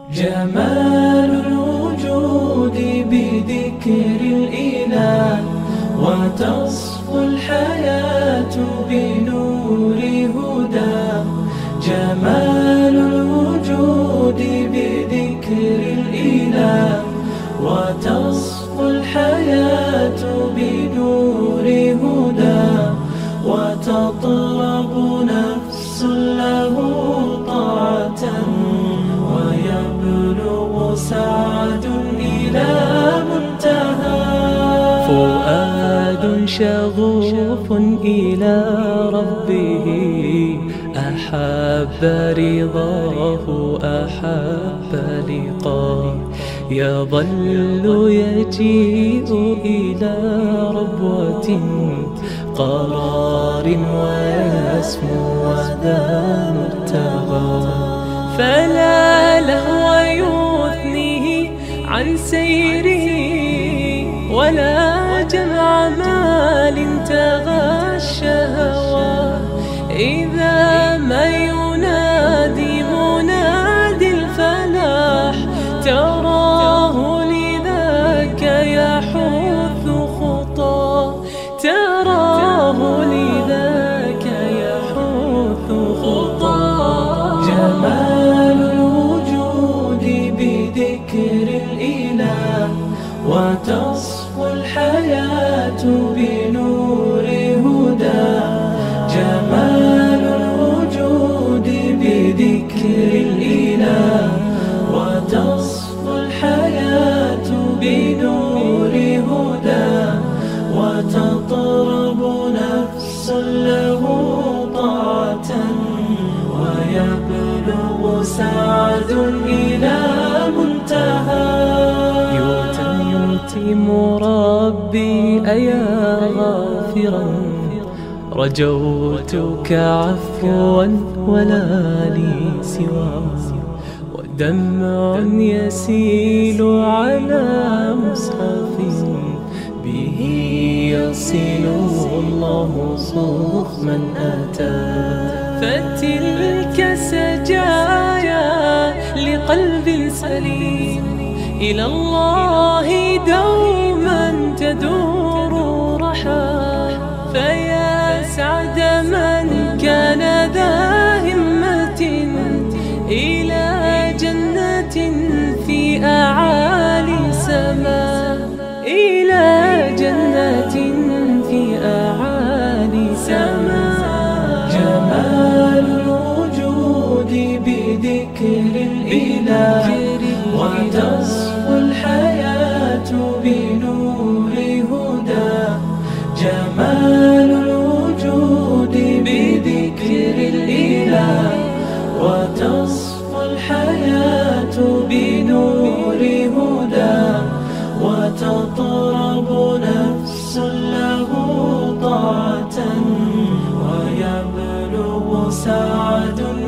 جمال الوجود بذكر الإله، وتصفو الحياة بنور هداه. جمال الوجود بذكر الإله، وتصفو الحياة بنور هداه. وتطلب نفس له طاعة، ويبلغ سعد إلى منتهى. فؤاد شغوف إلى ربه، أحب رضاه أحب لقاه. يظل يجيء إلى ربوة قرار، ويسمو وذا مرتضى. فلا لهو يثنيه عن سيره، ولا جمع مال تغشى هواه. إذا ما ينادي منادي الفلاح، تراه لذاك يحث خطاه. تراه لذاك يحث خطاه. جمال الوجود بذكر الإله، وتصفو الحياة بنور هداه. جمال الوجود بذكر الإله، وتصفو الحياة بنور هداه. وتطرب نفس له طاعة، ويبلغ سعد إلى منتهى. يتم ربي أيا غافرا، رجوتك عفوا ولا لي سواه. ودمع يسيل على مصحف، به يصل الله صوخ من أتى. فتلك سجايا لقلب سليم، إلى الله دوما تدور رحاه. فيا سعد من كان ذا همة، إلى جنة في أعالي سماء. إلى جنة في أعالي سماء. جمال الوجود بذكر الإله، وتصفو الحياة بنور هداه. جمال الوجود بذكر الإله، وتصفو الحياة بنور هداه. وتطرب نفس له طاعة، ويبلغ سعد